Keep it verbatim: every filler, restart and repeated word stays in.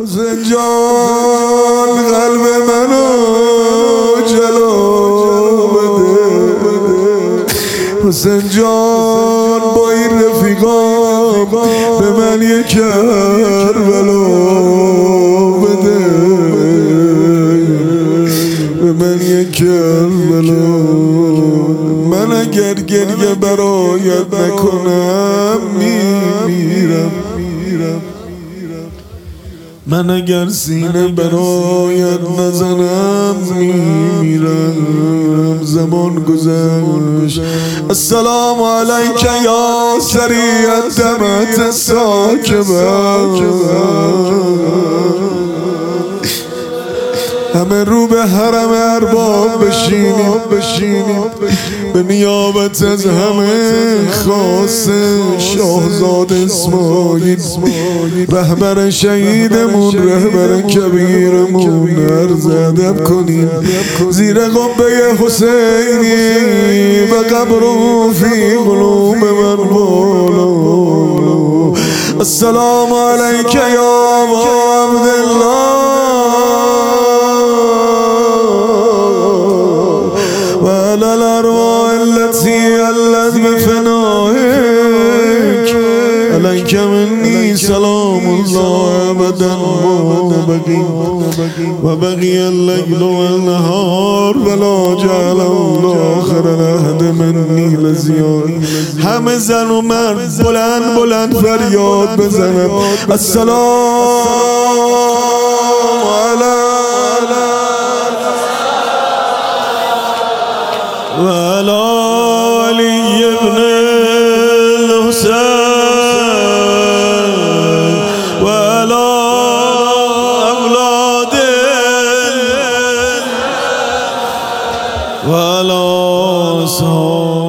حسین جان قلب منو جلو بده. حسین جان با این رفیقام به من یک کربلا بده، به من یک کربلا. من اگر گریه برایت نکنم میمیرم، من اگر سینه برایت نزنم میمیرم. زمان گذشت. السلام علیک یا سریع الدمت ساکبه. همه رو به حرم ارباب بشینیم بشینیم به نیابت از همه خاصه شاهزاد اسماعیل، رهبر شهیدمون، رهبر کبیرمون، عرض ادب کنیم زیر قبه حسینی و قبر فی قلوب من بالا. السلام علیک یا ابا عبدالله وعلى الأرواح التي علت بفنائك عليك مني سلام الله أبدا ما بقي وبقي الليل والنهار ولا جعل آخر العهد مني لزیان. همه زن و مرد بلند بلند فریاد بزنن السلام علی وعلى علي بن الحسين وعلى أولاده وعلى أصحابه